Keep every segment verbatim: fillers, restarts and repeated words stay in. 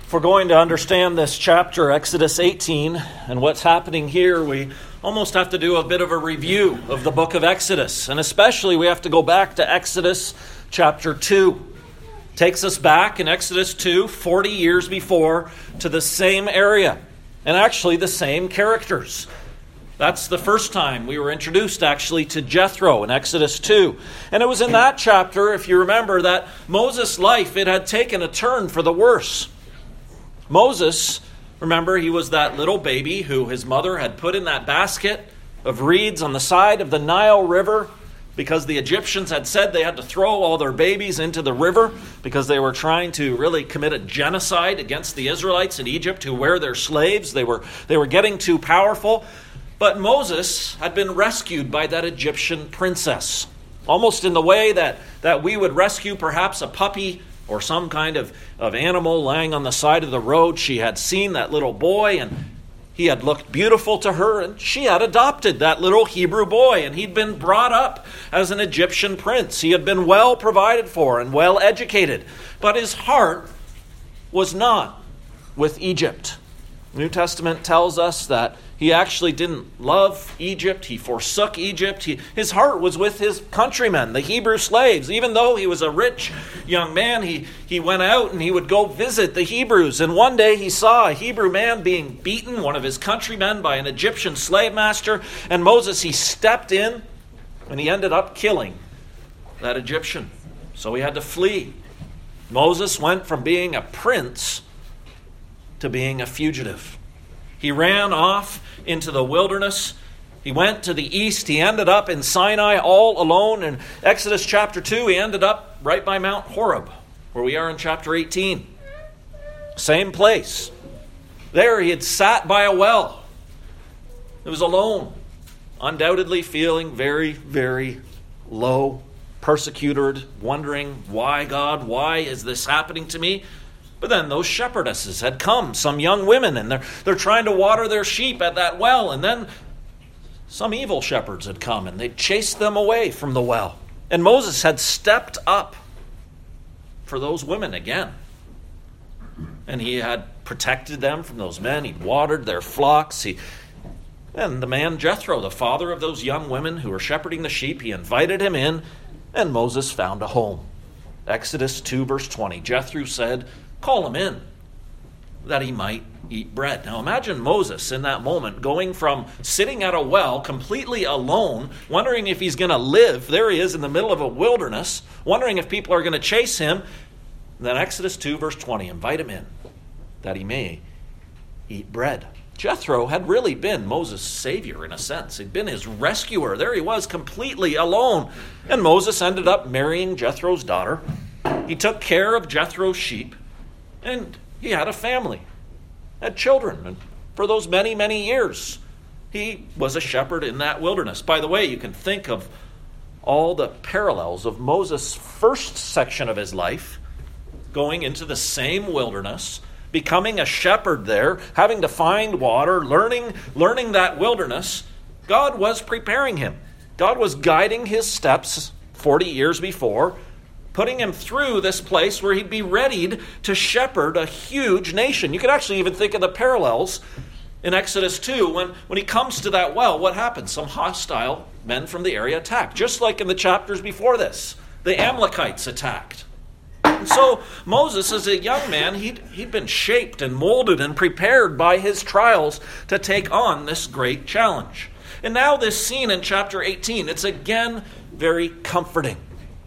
If we're going to understand this chapter, Exodus eighteen, and what's happening here, we almost have to do a bit of a review of the book of Exodus. And especially we have to go back to Exodus chapter two. Takes us back in Exodus two, forty years before, to the same area. And actually the same characters. That's the first time we were introduced actually to Jethro in Exodus two. And it was in that chapter, if you remember, that Moses' life, it had taken a turn for the worse. Moses, remember, he was that little baby who his mother had put in that basket of reeds on the side of the Nile River because the Egyptians had said they had to throw all their babies into the river because they were trying to really commit a genocide against the Israelites in Egypt who were their slaves. They were, they were getting too powerful. But Moses had been rescued by that Egyptian princess, almost in the way that, that we would rescue perhaps a puppy or some kind of, of animal lying on the side of the road. She had seen that little boy, and he had looked beautiful to her, and she had adopted that little Hebrew boy, and he'd been brought up as an Egyptian prince. He had been well provided for and well educated, but his heart was not with Egypt. The New Testament tells us that he actually didn't love Egypt. He forsook Egypt. He, his heart was with his countrymen, the Hebrew slaves. Even though he was a rich young man, he, he went out and he would go visit the Hebrews. And one day he saw a Hebrew man being beaten, one of his countrymen, by an Egyptian slave master. And Moses, he stepped in and he ended up killing that Egyptian. So he had to flee. Moses went from being a prince to being a fugitive. He ran off into the wilderness. He went to the east. He ended up in Sinai all alone. In Exodus chapter two, he ended up right by Mount Horeb, where we are in chapter eighteen. Same place. There he had sat by a well. He was alone, undoubtedly feeling very, very low, persecuted, wondering, why, God, why is this happening to me? But then those shepherdesses had come, some young women, and they're, they're trying to water their sheep at that well. And then some evil shepherds had come, and they chased them away from the well. And Moses had stepped up for those women again. And he had protected them from those men. He'd watered their flocks. He, and the man Jethro, the father of those young women who were shepherding the sheep, he invited him in, and Moses found a home. Exodus two, verse twenty, Jethro said, "Call him in, that he might eat bread." Now imagine Moses in that moment going from sitting at a well completely alone, wondering if he's going to live. There he is in the middle of a wilderness, wondering if people are going to chase him. And then Exodus two, verse twenty, invite him in, that he may eat bread. Jethro had really been Moses' savior in a sense. He'd been his rescuer. There he was completely alone. And Moses ended up marrying Jethro's daughter. He took care of Jethro's sheep. And he had a family, had children. And for those many, many years, he was a shepherd in that wilderness. By the way, you can think of all the parallels of Moses' first section of his life, going into the same wilderness, becoming a shepherd there, having to find water, learning, learning that wilderness. God was preparing him. God was guiding his steps forty years before, putting him through this place where he'd be readied to shepherd a huge nation. You could actually even think of the parallels in Exodus two. When, when he comes to that well, what happens? Some hostile men from the area attack. Just like in the chapters before this, the Amalekites attacked. And so Moses, as a young man, he'd, he'd been shaped and molded and prepared by his trials to take on this great challenge. And now this scene in chapter eighteen, it's again very comforting.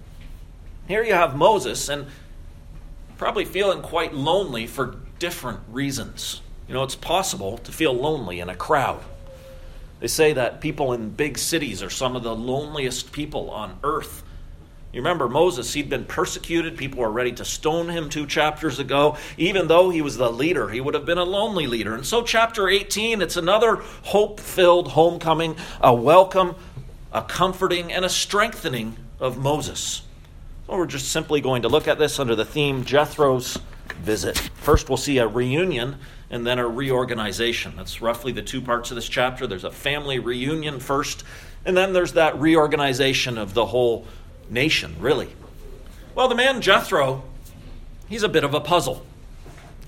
Here you have Moses, and probably feeling quite lonely for different reasons. You know, it's possible to feel lonely in a crowd. They say that people in big cities are some of the loneliest people on earth. You remember Moses, he'd been persecuted. People were ready to stone him two chapters ago. Even though he was the leader, he would have been a lonely leader. And so chapter eighteen, it's another hope-filled homecoming, a welcome, a comforting, and a strengthening of Moses. So we're just simply going to look at this under the theme Jethro's visit. First, we'll see a reunion and then a reorganization. That's roughly the two parts of this chapter. There's a family reunion first, and then there's that reorganization of the whole nation, really. Well, the man Jethro, he's a bit of a puzzle.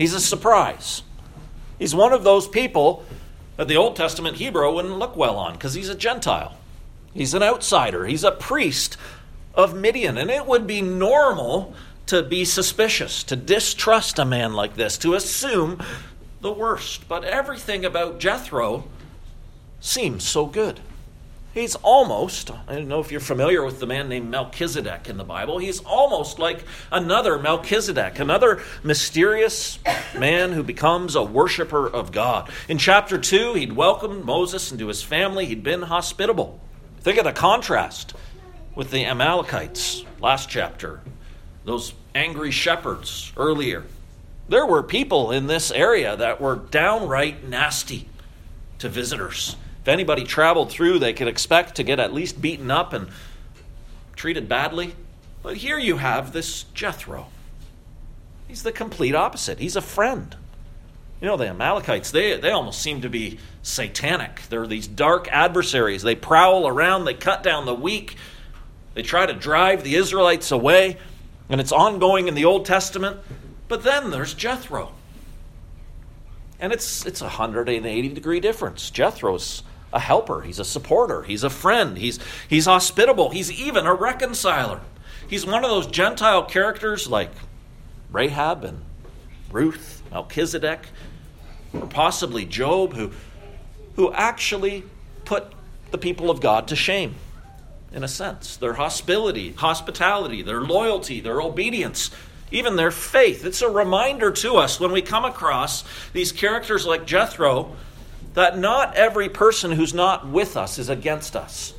He's a surprise. He's one of those people that the Old Testament Hebrew wouldn't look well on because he's a Gentile. He's an outsider. He's a priest of Midian. And it would be normal to be suspicious, to distrust a man like this, to assume the worst. But everything about Jethro seems so good. He's almost, I don't know if you're familiar with the man named Melchizedek in the Bible, he's almost like another Melchizedek, another mysterious man who becomes a worshiper of God. In chapter two, he'd welcomed Moses into his family. He'd been hospitable. Think of the contrast with the Amalekites last chapter, those angry shepherds earlier. There were people in this area that were downright nasty to visitors. If anybody traveled through, they could expect to get at least beaten up and treated badly. But here you have this Jethro. He's the complete opposite. He's a friend. You know, the Amalekites, they, they almost seem to be satanic. They're these dark adversaries. They prowl around, they cut down the weak, they try to drive the Israelites away, and it's ongoing in the Old Testament. But then there's Jethro. And it's it's a one hundred eighty degree difference. Jethro's a helper. He's a supporter. He's a friend. He's he's hospitable. He's even a reconciler. He's one of those Gentile characters like Rahab and Ruth, Melchizedek, or possibly Job, who who actually put the people of God to shame, in a sense. Their hospitality, hospitality, their loyalty, their obedience, even their faith. It's a reminder to us when we come across these characters like Jethro that not every person who's not with us is against us.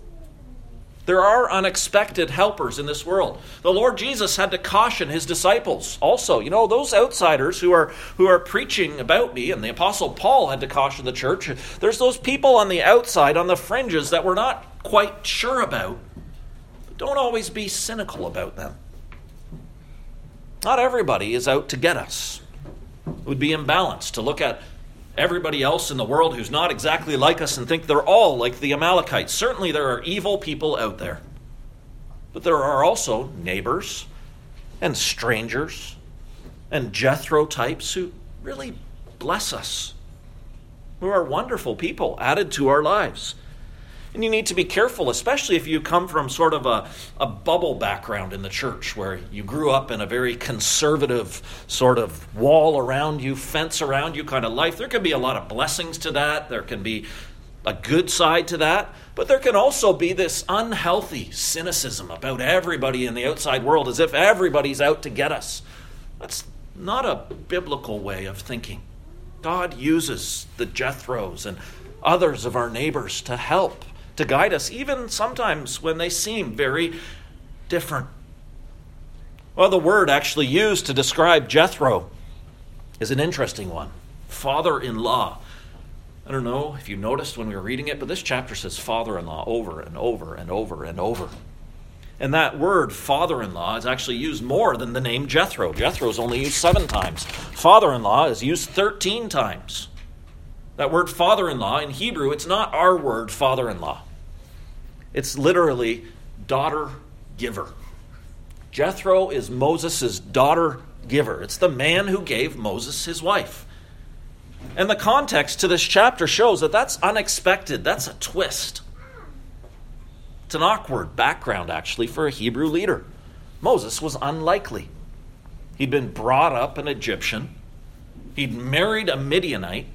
There are unexpected helpers in this world. The Lord Jesus had to caution his disciples also. You know, those outsiders who are who are preaching about me, and the Apostle Paul had to caution the church, there's those people on the outside, on the fringes, that we're not quite sure about. But don't always be cynical about them. Not everybody is out to get us. It would be imbalanced to look at everybody else in the world who's not exactly like us and think they're all like the Amalekites. Certainly there are evil people out there. But there are also neighbors and strangers and Jethro types who really bless us, who are wonderful people added to our lives. And you need to be careful, especially if you come from sort of a, a bubble background in the church where you grew up in a very conservative sort of wall around you, fence around you kind of life. There can be a lot of blessings to that. There can be a good side to that. But there can also be this unhealthy cynicism about everybody in the outside world as if everybody's out to get us. That's not a biblical way of thinking. God uses the Jethros and others of our neighbors to help, to guide us, even sometimes when they seem very different. Well, the word actually used to describe Jethro is an interesting one. Father-in-law. I don't know if you noticed when we were reading it, but this chapter says father-in-law over and over and over and over. And that word father-in-law is actually used more than the name Jethro. Jethro is only used seven times. Father-in-law is used thirteen times. That word father-in-law in Hebrew, it's not our word father-in-law. It's literally daughter-giver. Jethro is Moses' daughter-giver. It's the man who gave Moses his wife. And the context to this chapter shows that that's unexpected. That's a twist. It's an awkward background, actually, for a Hebrew leader. Moses was unlikely. He'd been brought up an Egyptian. He'd married a Midianite.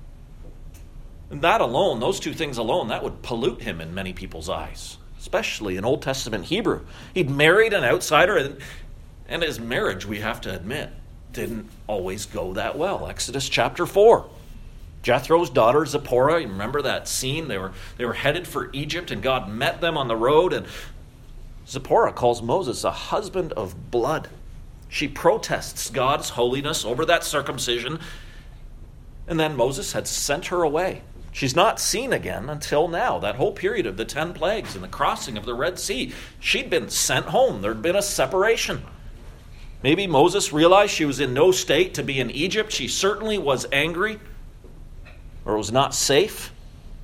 And that alone, those two things alone, that would pollute him in many people's eyes, especially in Old Testament Hebrew. He'd married an outsider, and, and his marriage, we have to admit, didn't always go that well. Exodus chapter four. Jethro's daughter Zipporah, you remember that scene? They were, they were headed for Egypt, and God met them on the road, and Zipporah calls Moses a husband of blood. She protests God's holiness over that circumcision, and then Moses had sent her away. She's not seen again until now, that whole period of the ten plagues and the crossing of the Red Sea. She'd been sent home. There'd been a separation. Maybe Moses realized she was in no state to be in Egypt. She certainly was angry, or was not safe.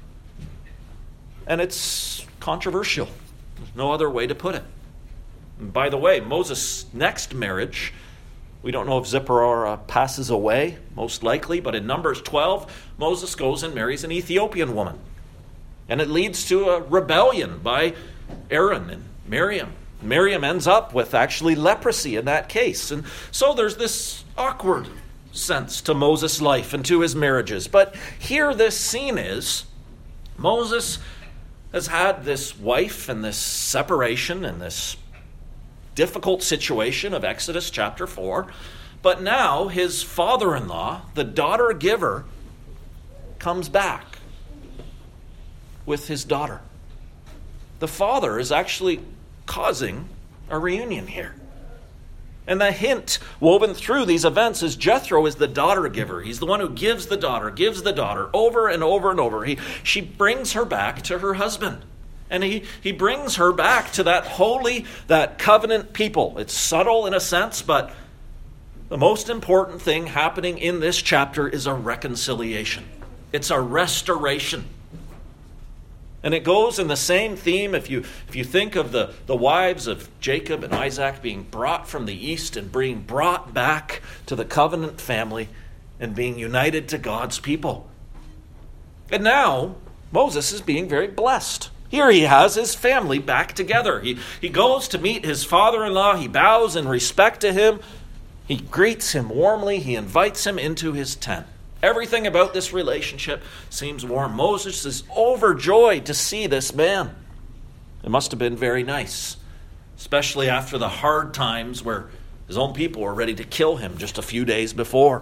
And it's controversial. There's no other way to put it. And by the way, Moses' next marriage We don't know if Zipporah passes away, most likely, but in Numbers twelve, Moses goes and marries an Ethiopian woman. And it leads to a rebellion by Aaron and Miriam. Miriam ends up with actually leprosy in that case. And so there's this awkward sense to Moses' life and to his marriages. But here this scene is, Moses has had this wife and this separation and this difficult situation of Exodus chapter four. But now his father-in-law, the daughter giver, comes back with his daughter. The father is actually causing a reunion here. And the hint woven through these events is Jethro is the daughter giver. He's the one who gives the daughter, gives the daughter over and over and over. He, she brings her back to her husband. And he, he brings her back to that holy, that covenant people. It's subtle in a sense, but the most important thing happening in this chapter is a reconciliation. It's a restoration. And it goes in the same theme if you if you think of the, the wives of Jacob and Isaac being brought from the east and being brought back to the covenant family and being united to God's people. And now Moses is being very blessed. Here he has his family back together. He, he goes to meet his father-in-law. He bows in respect to him. He greets him warmly. He invites him into his tent. Everything about this relationship seems warm. Moses is overjoyed to see this man. It must have been very nice, especially after the hard times where his own people were ready to kill him just a few days before.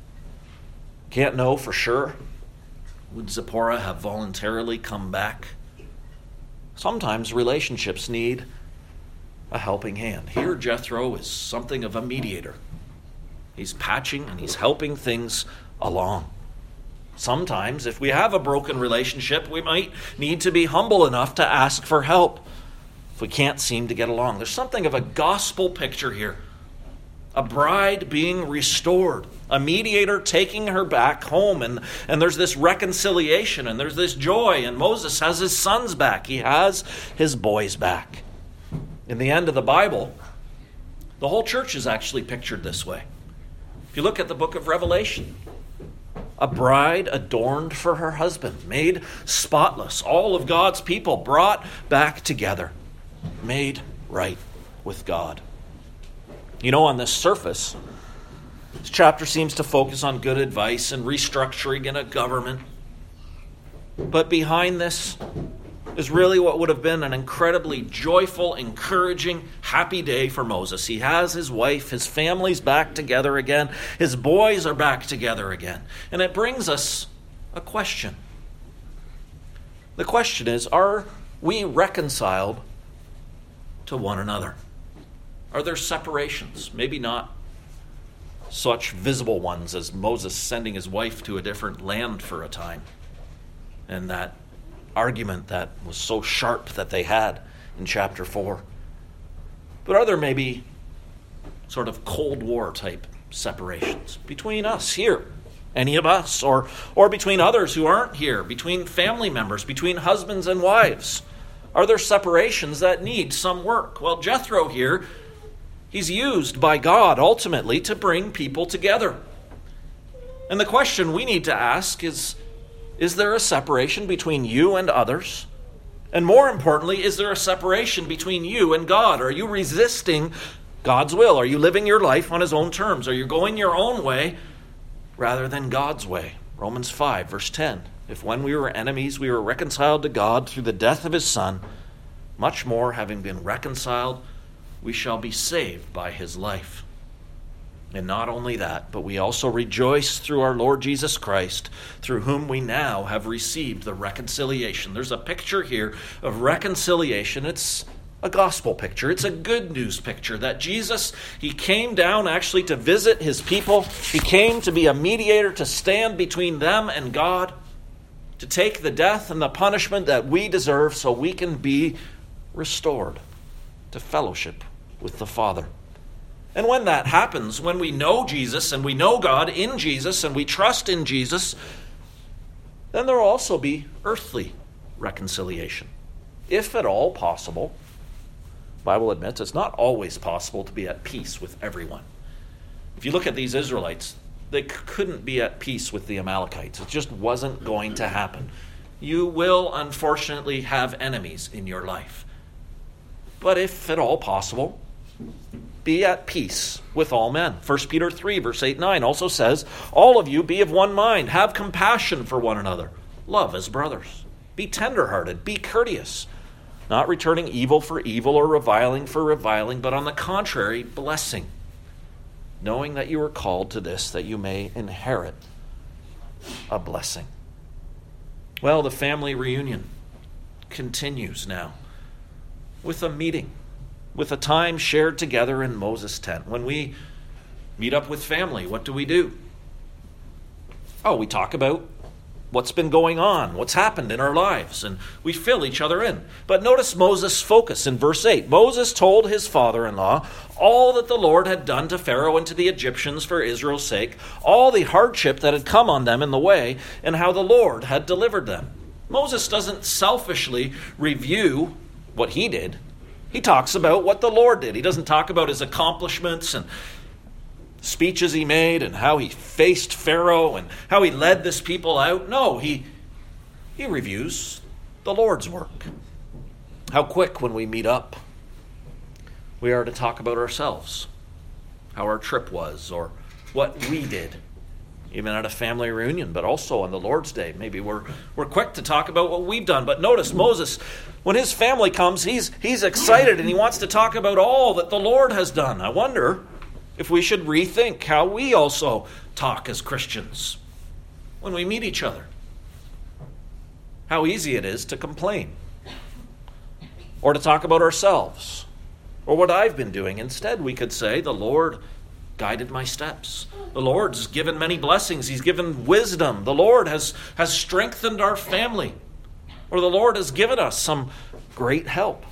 Can't know for sure. Would Zipporah have voluntarily come back? Sometimes relationships need a helping hand. Here, Jethro is something of a mediator. He's patching and he's helping things along. Sometimes, if we have a broken relationship, we might need to be humble enough to ask for help if we can't seem to get along. There's something of a gospel picture here. A bride being restored, a mediator taking her back home, and, and there's this reconciliation, and there's this joy, and Moses has his sons back. He has his boys back. In the end of the Bible, the whole church is actually pictured this way. If you look at the book of Revelation, a bride adorned for her husband, made spotless, all of God's people brought back together, made right with God. You know, on the surface, this chapter seems to focus on good advice and restructuring in a government. But behind this is really what would have been an incredibly joyful, encouraging, happy day for Moses. He has his wife, his family's back together again. His boys are back together again. And it brings us a question. The question is, are we reconciled to one another? Are there separations? Maybe not such visible ones as Moses sending his wife to a different land for a time, and that argument that was so sharp that they had in chapter four. But are there maybe sort of Cold War type separations between us here, any of us, or or between others who aren't here, between family members, between husbands and wives? Are there separations that need some work? Well, Jethro here, he's used by God ultimately to bring people together. And the question we need to ask is, is there a separation between you and others? And more importantly, is there a separation between you and God? Are you resisting God's will? Are you living your life on his own terms? Are you going your own way rather than God's way? Romans five, verse ten. If when we were enemies, we were reconciled to God through the death of his Son, much more, having been reconciled, we shall be saved by his life. And not only that, but we also rejoice through our Lord Jesus Christ, through whom we now have received the reconciliation. There's a picture here of reconciliation. It's a gospel picture. It's a good news picture that Jesus, he came down actually to visit his people. He came to be a mediator, to stand between them and God, to take the death and the punishment that we deserve so we can be restored to fellowship with the Father. And when that happens, when we know Jesus and we know God in Jesus and we trust in Jesus, then there will also be earthly reconciliation, if at all possible. The Bible admits it's not always possible to be at peace with everyone. If you look at these Israelites, they c- couldn't be at peace with the Amalekites. It just wasn't going to happen. You will, unfortunately, have enemies in your life. But if at all possible, be at peace with all men. First Peter three, verse eight and nine also says, all of you be of one mind, have compassion for one another, love as brothers. Be tenderhearted, be courteous, not returning evil for evil or reviling for reviling, but on the contrary, blessing, knowing that you are called to this, that you may inherit a blessing. Well, the family reunion continues now with a meeting, with a time shared together in Moses' tent. When we meet up with family, what do we do? Oh, we talk about what's been going on, what's happened in our lives, and we fill each other in. But notice Moses' focus in verse eight. Moses told his father-in-law all that the Lord had done to Pharaoh and to the Egyptians for Israel's sake, all the hardship that had come on them in the way, and how the Lord had delivered them. Moses doesn't selfishly review what he did. He talks about what the Lord did. He doesn't talk about his accomplishments and speeches he made and how he faced Pharaoh and how he led this people out. No, he he reviews the Lord's work. How quick when we meet up we are to talk about ourselves, how our trip was, or what we did, even at a family reunion, but also on the Lord's Day. Maybe we're we're quick to talk about what we've done. But notice Moses, when his family comes, he's he's excited and he wants to talk about all that the Lord has done. I wonder if we should rethink how we also talk as Christians when we meet each other. How easy it is to complain or to talk about ourselves or what I've been doing. Instead, we could say, the Lord guided my steps. The Lord's given many blessings. He's given wisdom. The Lord has, has strengthened our family. Or the Lord has given us some great help.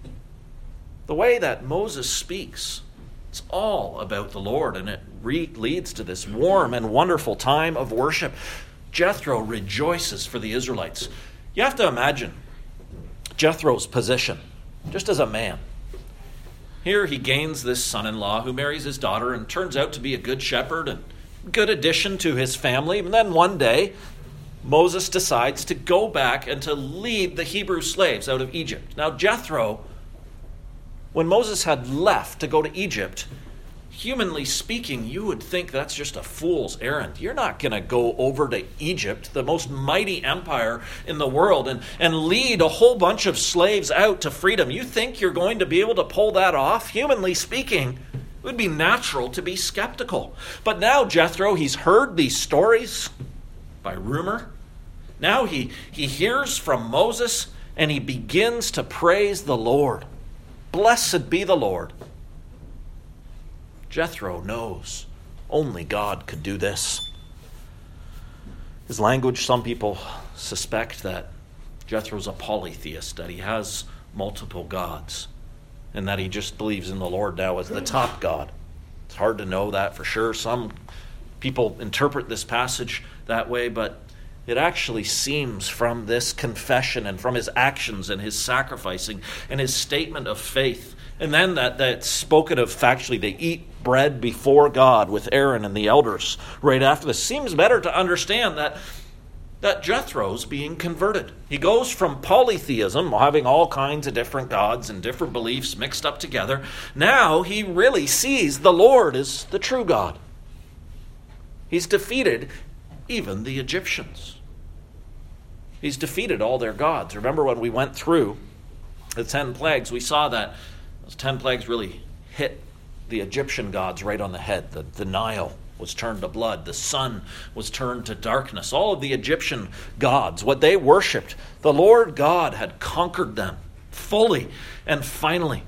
The way that Moses speaks, it's all about the Lord, and it re- leads to this warm and wonderful time of worship. Jethro rejoices for the Israelites. You have to imagine Jethro's position, just as a man. Here he gains this son-in-law who marries his daughter and turns out to be a good shepherd and good addition to his family. And then one day, Moses decides to go back and to lead the Hebrew slaves out of Egypt. Now, Jethro, when Moses had left to go to Egypt, humanly speaking, you would think that's just a fool's errand. You're not going to go over to Egypt, the most mighty empire in the world, and, and lead a whole bunch of slaves out to freedom. You think you're going to be able to pull that off? Humanly speaking, it would be natural to be skeptical. But now Jethro, he's heard these stories by rumor. Now he, he hears from Moses, and he begins to praise the Lord. Blessed be the Lord. Jethro knows only God could do this. His language, some people suspect that Jethro's a polytheist, that he has multiple gods, and that he just believes in the Lord now as the top God. It's hard to know that for sure. Some people interpret this passage that way, but it actually seems from this confession and from his actions and his sacrificing and his statement of faith, and then that that's spoken of factually, they eat bread before God with Aaron and the elders right after this. Seems better to understand that that Jethro's being converted. He goes from polytheism, having all kinds of different gods and different beliefs mixed up together. Now he really sees the Lord as the true God. He's defeated even the Egyptians. He's defeated all their gods. Remember when we went through the ten plagues, we saw that those ten plagues really hit the Egyptian gods right on the head. The, the Nile was turned to blood. The sun was turned to darkness. All of the Egyptian gods, what they worshipped, the Lord God had conquered them fully and finally.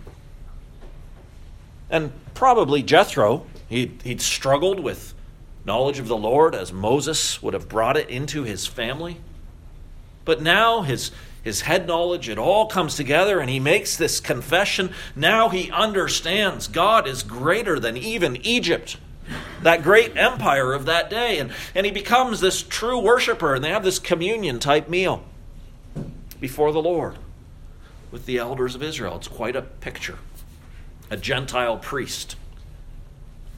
And probably Jethro, he, he'd struggled with knowledge of the Lord as Moses would have brought it into his family. But now his His head knowledge, it all comes together, and he makes this confession. Now he understands God is greater than even Egypt, that great empire of that day. And, and he becomes this true worshiper, and they have this communion-type meal before the Lord with the elders of Israel. It's quite a picture. A Gentile priest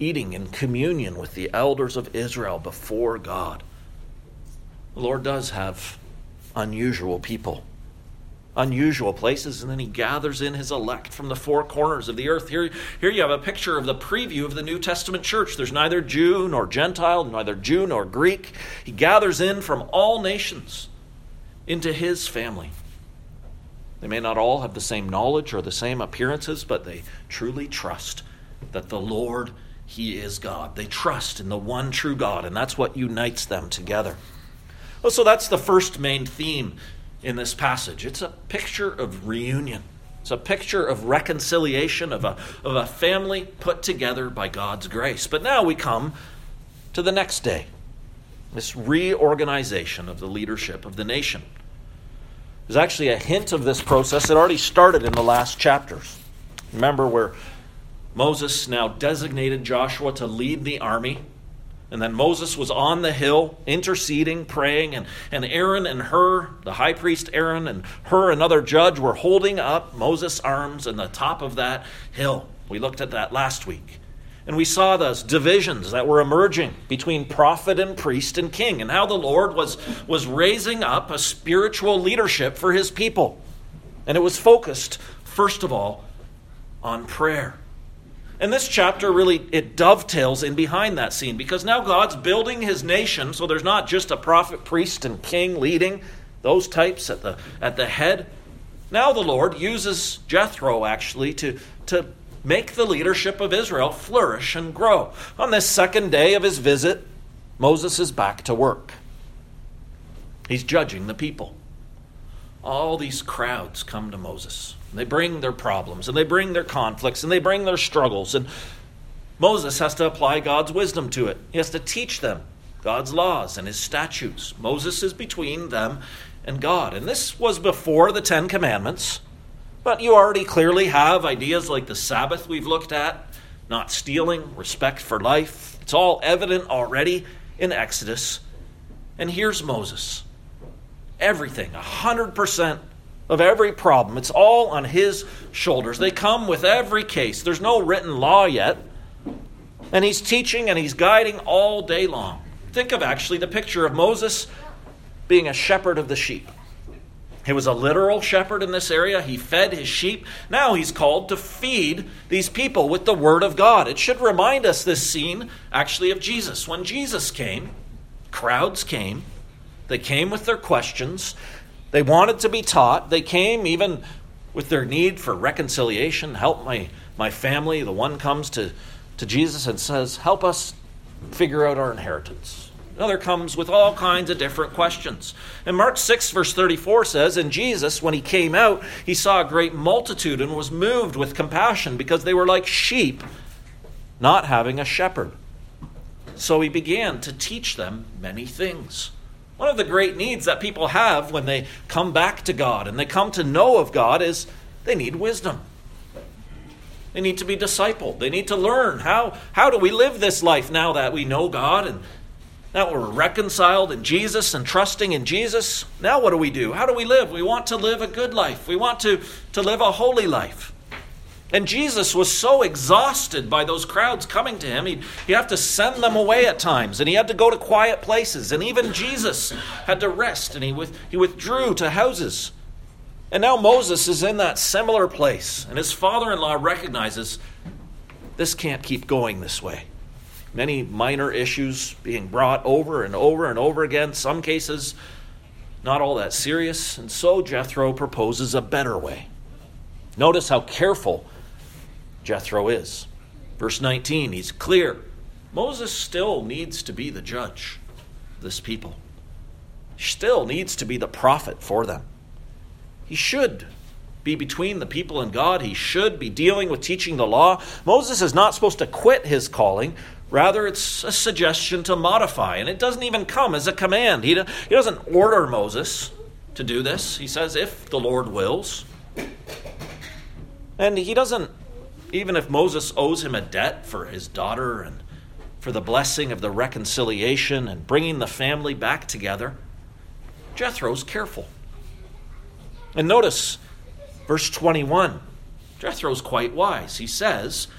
eating in communion with the elders of Israel before God. The Lord does have unusual people, unusual places, and then he gathers in his elect from the four corners of the earth. Here, here you have a picture of the preview of the New Testament church. There's neither Jew nor Gentile, neither Jew nor Greek. He gathers in from all nations into his family. They may not all have the same knowledge or the same appearances, but they truly trust that the Lord, he is God. They trust in the one true God, and that's what unites them together. Well, so that's the first main theme in this passage. It's a picture of reunion. It's a picture of reconciliation, of a, of a family put together by God's grace. But now we come to the next day, this reorganization of the leadership of the nation. There's actually a hint of this process that already started in the last chapters. Remember where Moses now designated Joshua to lead the army. And then Moses was on the hill interceding, praying, and, and Aaron and Hur, the high priest Aaron, and Hur, another judge, were holding up Moses' arms on the top of that hill. We looked at that last week. And we saw those divisions that were emerging between prophet and priest and king, and how the Lord was, was raising up a spiritual leadership for his people. And it was focused, first of all, on prayer. And this chapter really, it dovetails in behind that scene, because now God's building his nation, so there's not just a prophet, priest, and king leading, those types at the at the head. Now the Lord uses Jethro, actually, to, to make the leadership of Israel flourish and grow. On this second day of his visit, Moses is back to work. He's judging the people. All these crowds come to Moses. They bring their problems, and they bring their conflicts, and they bring their struggles. And Moses has to apply God's wisdom to it. He has to teach them God's laws and his statutes. Moses is between them and God. And this was before the Ten Commandments. But you already clearly have ideas like the Sabbath we've looked at, not stealing, respect for life. It's all evident already in Exodus. And here's Moses. Everything, one hundred percent of every problem, it's all on his shoulders. They come with every case. There's no written law yet. And he's teaching and he's guiding all day long. Think of actually the picture of Moses being a shepherd of the sheep. He was a literal shepherd in this area. He fed his sheep. Now he's called to feed these people with the word of God. It should remind us, this scene, actually, of Jesus. When Jesus came, crowds came. They came with their questions. They wanted to be taught. They came even with their need for reconciliation. Help my, my family. The one comes to, to Jesus and says, help us figure out our inheritance. Another comes with all kinds of different questions. And Mark six, verse thirty-four says, and Jesus, when he came out, he saw a great multitude and was moved with compassion because they were like sheep, not having a shepherd. So he began to teach them many things. One of the great needs that people have when they come back to God and they come to know of God is they need wisdom. They need to be discipled. They need to learn how, how do we live this life now that we know God and now we're reconciled in Jesus and trusting in Jesus. Now what do we do? How do we live? We want to live a good life. We want to, to live a holy life. And Jesus was so exhausted by those crowds coming to him, he'd, he'd have to send them away at times, and he had to go to quiet places. And even Jesus had to rest, and he, with, he withdrew to houses. And now Moses is in that similar place, and his father-in-law recognizes this can't keep going this way. Many minor issues being brought over and over and over again, some cases not all that serious, and so Jethro proposes a better way. Notice how careful Jethro is. Verse nineteen, he's clear. Moses still needs to be the judge of this people. He still needs to be the prophet for them. He should be between the people and God. He should be dealing with teaching the law. Moses is not supposed to quit his calling. Rather, it's a suggestion to modify. And it doesn't even come as a command. He, he doesn't order Moses to do this. He says, if the Lord wills. And he doesn't, even if Moses owes him a debt for his daughter and for the blessing of the reconciliation and bringing the family back together, Jethro's careful. And notice verse twenty-one. Jethro's quite wise. He says,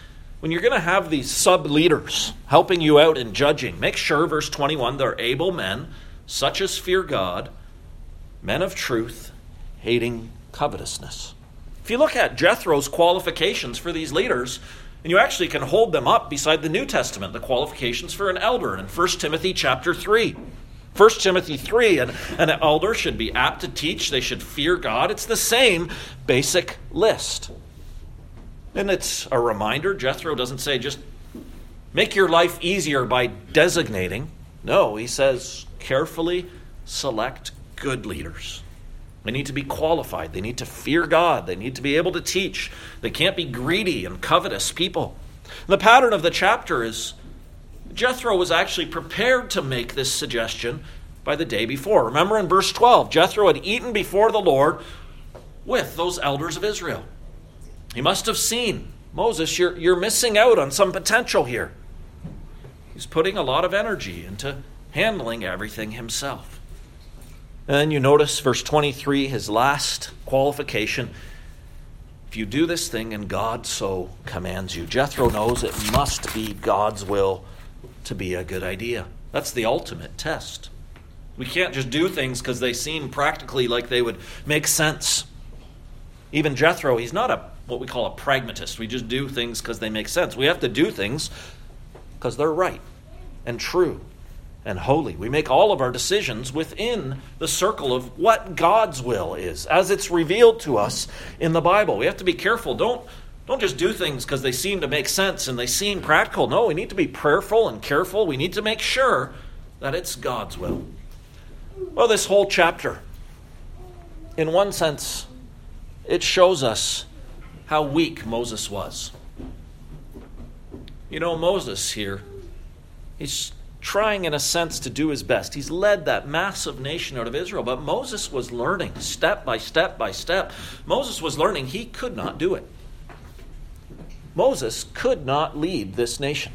when you're going to have these sub-leaders helping you out in judging, make sure, verse twenty-one, they're able men, such as fear God, men of truth, hating covetousness. If you look at Jethro's qualifications for these leaders, and you actually can hold them up beside the New Testament, the qualifications for an elder in First Timothy chapter three. First Timothy three, an, an elder should be apt to teach, they should fear God. It's the same basic list. And it's a reminder, Jethro doesn't say just make your life easier by designating. No, he says carefully select good leaders. They need to be qualified. They need to fear God. They need to be able to teach. They can't be greedy and covetous people. And the pattern of the chapter is Jethro was actually prepared to make this suggestion by the day before. Remember in verse twelve, Jethro had eaten before the Lord with those elders of Israel. He must have seen, Moses, you're, you're missing out on some potential here. He's putting a lot of energy into handling everything himself. And then you notice verse twenty-three, his last qualification. If you do this thing and God so commands you. Jethro knows it must be God's will to be a good idea. That's the ultimate test. We can't just do things because they seem practically like they would make sense. Even Jethro, he's not a what we call a pragmatist. We just do things because they make sense. We have to do things because they're right and true and holy. We make all of our decisions within the circle of what God's will is, as it's revealed to us in the Bible. We have to be careful. Don't, don't just do things because they seem to make sense and they seem practical. No, we need to be prayerful and careful. We need to make sure that it's God's will. Well, this whole chapter, in one sense, it shows us how weak Moses was. You know, Moses here, he's trying in a sense to do his best. He's led that massive nation out of Israel, but Moses was learning step by step by step. Moses was learning he could not do it. Moses could not lead this nation.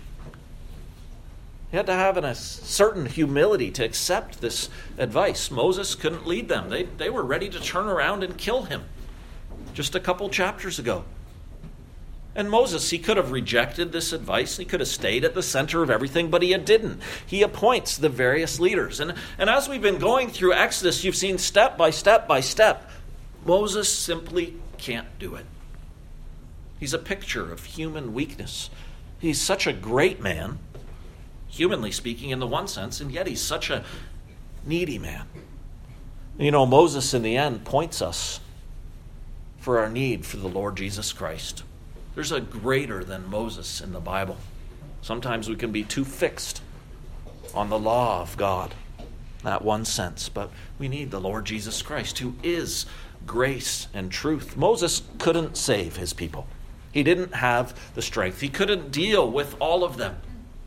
He had to have a certain humility to accept this advice. Moses couldn't lead them. They, they were ready to turn around and kill him just a couple chapters ago. And Moses, he could have rejected this advice. He could have stayed at the center of everything, but he didn't. He appoints the various leaders. And, and as we've been going through Exodus, you've seen step by step by step, Moses simply can't do it. He's a picture of human weakness. He's such a great man, humanly speaking in the one sense, and yet he's such a needy man. You know, Moses in the end points us for our need for the Lord Jesus Christ. There's a greater than Moses in the Bible. Sometimes we can be too fixed on the law of God, that one sense, but we need the Lord Jesus Christ, who is grace and truth. Moses couldn't save his people. He didn't have the strength. He couldn't deal with all of them.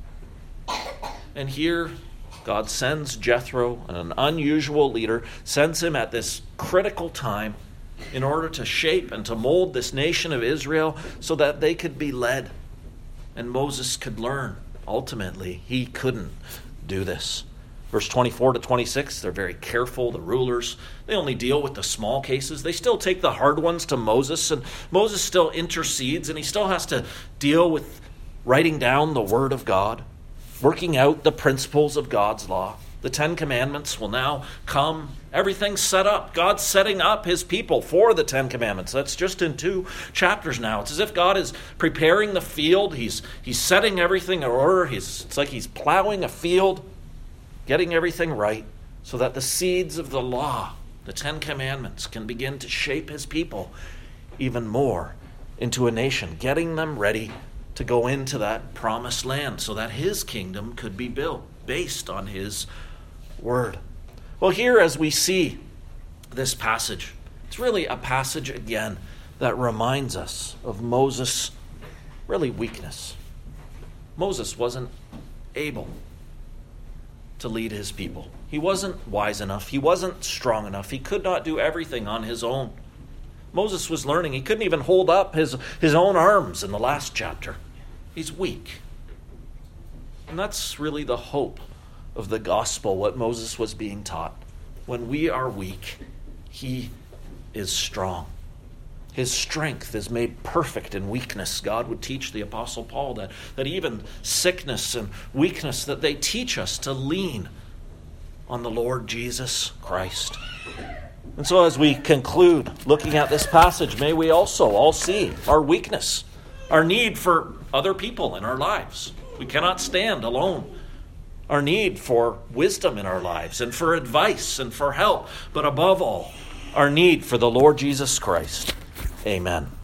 And here, God sends Jethro, an unusual leader, sends him at this critical time in order to shape and to mold this nation of Israel so that they could be led. And Moses could learn. Ultimately, he couldn't do this. Verse twenty-four to twenty-six, they're very careful, the rulers. They only deal with the small cases. They still take the hard ones to Moses, and Moses still intercedes, and he still has to deal with writing down the word of God, working out the principles of God's law. The Ten Commandments will now come. Everything's set up. God's setting up his people for the Ten Commandments. That's just in two chapters now. It's as if God is preparing the field. He's he's setting everything in order. He's, it's like he's plowing a field, getting everything right, so that the seeds of the law, the Ten Commandments, can begin to shape his people even more into a nation, getting them ready to go into that promised land so that his kingdom could be built based on his word. Well, here as we see this passage, it's really a passage again that reminds us of Moses' really weakness. Moses wasn't able to lead his people. He wasn't wise enough. He wasn't strong enough. He could not do everything on his own. Moses was learning. He couldn't even hold up his, his own arms in the last chapter. He's weak. And that's really the hope of the gospel, what Moses was being taught. When we are weak, he is strong. His strength is made perfect in weakness. God would teach the Apostle Paul that, that even sickness and weakness, that they teach us to lean on the Lord Jesus Christ. And so as we conclude looking at this passage, may we also all see our weakness, our need for other people in our lives. We cannot stand alone. Our need for wisdom in our lives and for advice and for help, but above all, our need for the Lord Jesus Christ. Amen.